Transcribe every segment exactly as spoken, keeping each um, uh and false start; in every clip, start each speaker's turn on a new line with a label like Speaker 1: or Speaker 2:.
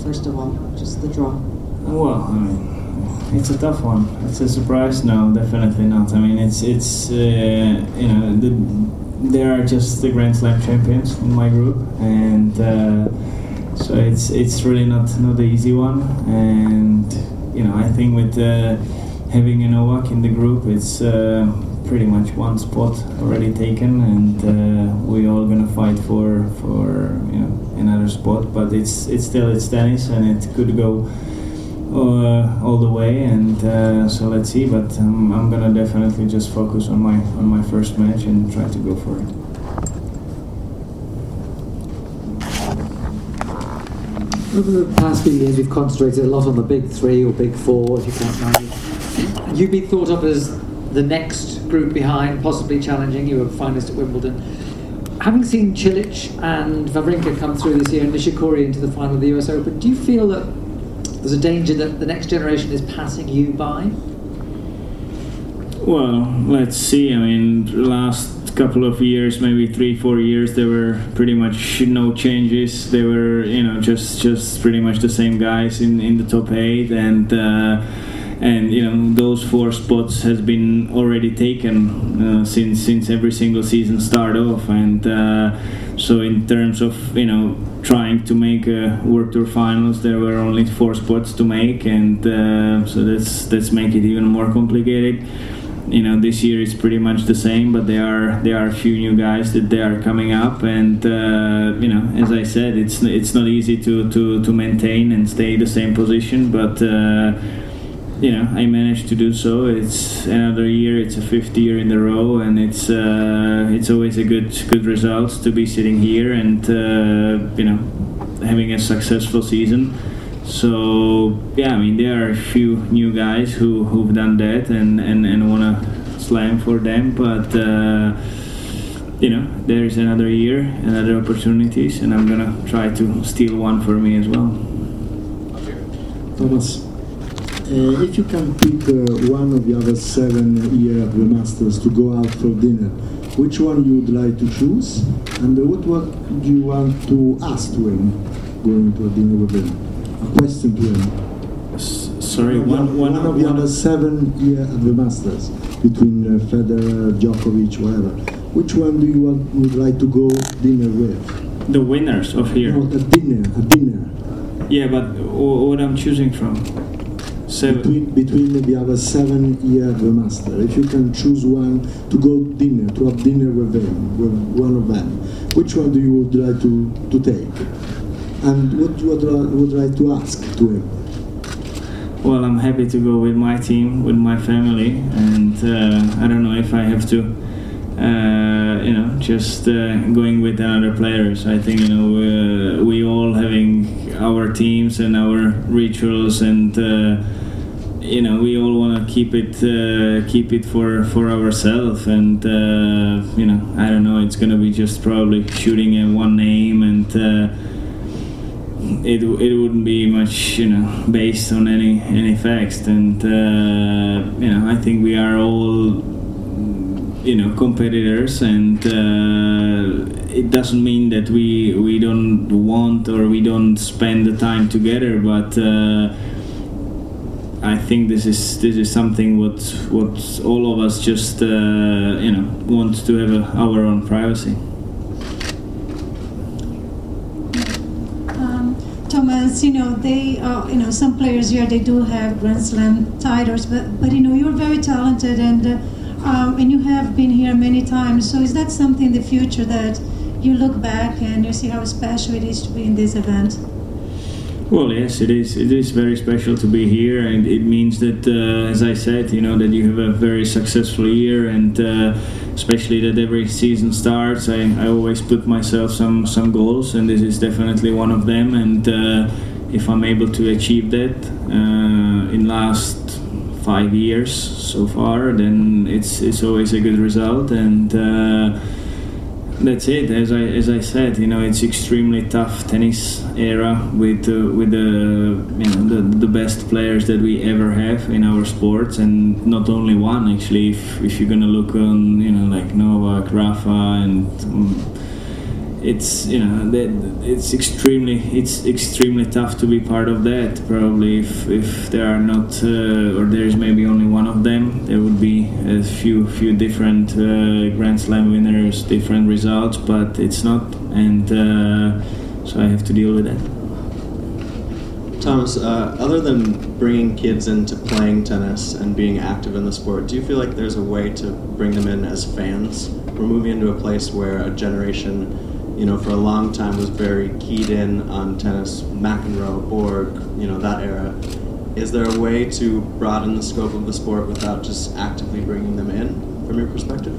Speaker 1: first of all, just the draw?
Speaker 2: Well, I mean, it's a tough one. It's a surprise? No, definitely not. I mean, it's it's uh, you know the, they are just the Grand Slam champions in my group, and uh, so it's it's really not not the easy one. And you know, I think with uh, having a Novak in the group, it's uh, pretty much one spot already taken, and uh, we all gonna fight for for you know another spot. But it's it's still it's tennis, and it could go uh, all the way. And uh, so let's see. But um, I'm gonna definitely just focus on my on my first match and try to go for it.
Speaker 3: Over the past few years, we've concentrated a lot on the big three or big four, if you can't mind. You've been thought of as the next group behind, possibly challenging. You were finalist at Wimbledon. Having seen Cilic and Wawrinka come through this year and Nishikori into the final of the U S Open, do you feel that there's a danger that the next generation is passing you by?
Speaker 2: Well, let's see. I mean, last couple of years, maybe three, four years, there were pretty much no changes. They were, you know, just just pretty much the same guys in, in the top eight, and uh, and you know those four spots has been already taken uh, since since every single season start off. And uh, so in terms of you know trying to make a World Tour finals, there were only four spots to make, and uh, so that's that's make it even more complicated. You know, this year is pretty much the same, but there are there are a few new guys that they are coming up, and uh, you know, as I said, it's it's not easy to, to, to maintain and stay the same position, but uh, you know, I managed to do so. It's another year, it's a fifth year in a row, and it's uh, it's always a good good result to be sitting here and uh, you know having a successful season. So yeah, I mean there are a few new guys who who've done that and and, and wanna slam for them, but uh, you know there is another year, another opportunities, and I'm gonna try to steal one for me as well.
Speaker 4: Thomas, uh, if you can pick uh, one of the other seven year at the Masters to go out for dinner, which one you would like to choose, and what what do you want to ask to him going to a dinner with him? A question to him.
Speaker 2: S sorry,
Speaker 4: one,
Speaker 2: one,
Speaker 4: one, one of the other seven year at the Masters between uh, Federer, Djokovic, whatever. Which one do you want, would like to go dinner with?
Speaker 2: The winners of here.
Speaker 4: No, a dinner, a dinner.
Speaker 2: Yeah, but what I'm choosing from? Seven.
Speaker 4: Between, between the other seven year at the Master, if you can choose one to go dinner, to have dinner with them, with one of them, which one do you would like to, to take? And what would you would like to ask to him?
Speaker 2: Well, I'm happy to go with my team, with my family, and uh, I don't know if I have to, uh, you know, just uh, going with another players. I think you know uh, we all having our teams and our rituals, and uh, you know we all want to keep it uh, keep it for for ourselves. And uh, you know I don't know. It's gonna be just probably shooting at one name and. Uh, It, it wouldn't be much, you know, based on any any facts, and uh, you know I think we are all, you know, competitors, and uh, it doesn't mean that we we don't want or we don't spend the time together, but uh, I think this is this is something what what all of us just uh, you know want to have a, our own privacy.
Speaker 5: Thomas, you know, they, uh, you know, some players here, they do have Grand Slam titles, but, but you know, you're very talented, and uh, um, and you have been here many times. So is that something in the future that you look back and you see how special it is to be in this event?
Speaker 2: Well, yes, it is. It is very special to be here, and it means that, uh, as I said, you know, that you have a very successful year, and uh, especially that every season starts, I, I always put myself some some goals, and this is definitely one of them. And uh, if I'm able to achieve that uh, in last five years so far, then it's it's always a good result. And uh, that's it. As I as I said, you know, it's extremely tough tennis era with uh, with the you know the the best players that we ever have in our sports, and not only one actually. If if you're gonna look on, you know, like Novak, Rafa, and um, it's you know that it's extremely it's extremely tough to be part of that. Probably if, if there are not uh, or there is maybe only one of them, there would be a few few different uh, Grand Slam winners, different results, but it's not, and uh, so I have to deal with that.
Speaker 1: Thomas, uh, other than bringing kids into playing tennis and being active in the sport, do you feel like there's a way to bring them in as fans? We're moving into a place where a generation, you know, for a long time was very keyed in on tennis, McEnroe, Borg, you know, that era. Is there a way to broaden the scope of the sport without just actively bringing them in, from your perspective?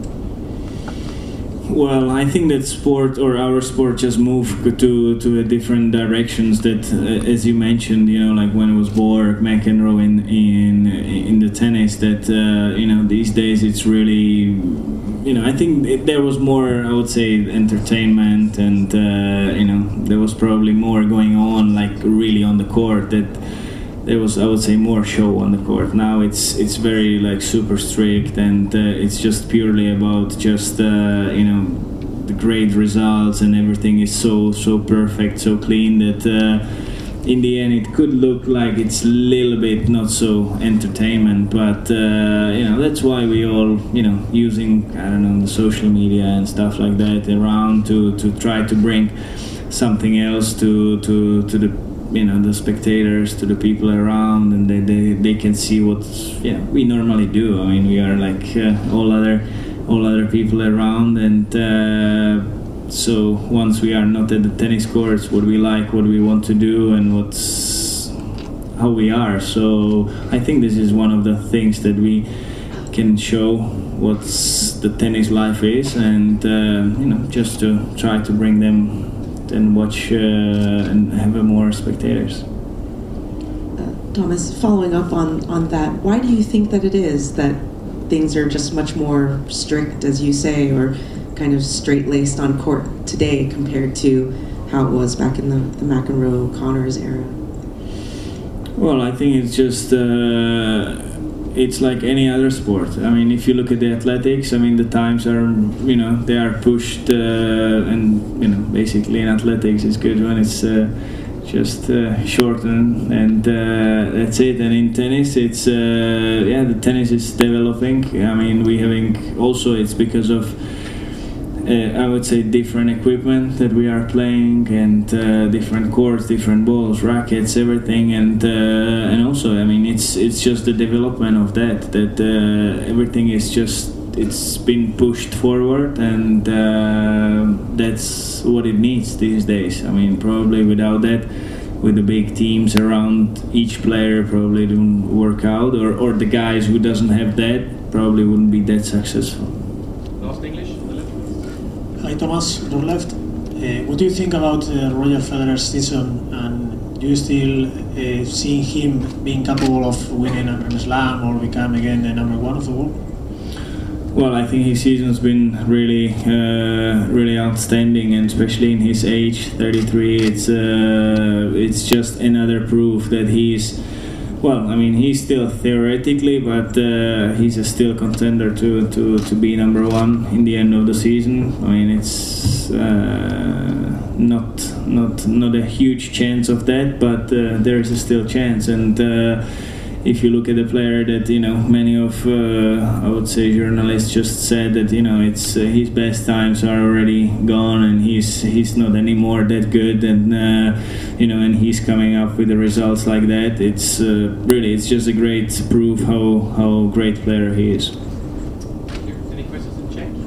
Speaker 2: Well, I think that sport, or our sport, just moved to to a different directions. That, uh, as you mentioned, you know, like when it was Borg, McEnroe in in in the tennis. That uh, you know, these days it's really, you know, I think it, there was more, I would say, entertainment, and uh, you know, there was probably more going on, like really on the court. That there was, I would say, more show on the court. Now it's it's very like super strict, and uh, it's just purely about just uh, you know, the great results, and everything is so so perfect, so clean that uh, in the end it could look like it's a little bit not so entertainment. But uh, you know, that's why we all, you know, using, I don't know, the social media and stuff like that around to to try to bring something else to to to the, you know, the spectators, to the people around, and they, they, they can see what, yeah, we normally do. I mean, we are like uh, all other all other people around, and uh, so once we are not at the tennis courts, what we like, what we want to do, and what's how we are. So I think this is one of the things that we can show what's the tennis life is, and uh, you know, just to try to bring them and watch uh, and have more spectators.
Speaker 6: Uh, Thomas, following up on, on that, why do you think that it is that things are just much more strict, as you say, or kind of straight-laced on court today compared to how it was back in the, the McEnroe-Connors era?
Speaker 2: Well, I think it's just uh, it's like any other sport. I mean, if you look at the athletics, I mean, the times are, you know, they are pushed, uh, and, you know, basically in athletics it's good when it's uh, just uh, shortened, and uh, that's it. And in tennis, it's, uh, yeah, the tennis is developing. I mean, we having also, it's because of, Uh, I would say, different equipment that we are playing, and uh, different courts, different balls, rackets, everything, and uh, and also, I mean, it's it's just the development of that. That uh, everything is just, it's been pushed forward, and uh, that's what it needs these days. I mean, probably without that, with the big teams around each player, probably don't work out, or or the guys who doesn't have that probably wouldn't be that successful.
Speaker 7: Last English.
Speaker 8: Hi Thomas, your left. Uh, what do you think about uh, Roger Federer's season, and do you still uh, see him being capable of winning a Grand Slam or become again the number one of the world?
Speaker 2: Well, I think his season's been really, uh, really outstanding, and especially in his age, thirty-three, it's uh, it's just another proof that he's, well, I mean, he's still theoretically, but uh, he's a still contender to, to, to be number one in the end of the season. I mean, it's uh, not not not a huge chance of that, but uh, there is a still chance. And uh, if you look at the player that, you know, many of uh, I would say journalists just said that, you know, it's uh, his best times are already gone, and he's he's not anymore that good, and uh, you know, and he's coming up with the results like that. It's uh, really, it's just a great proof how how great player he is.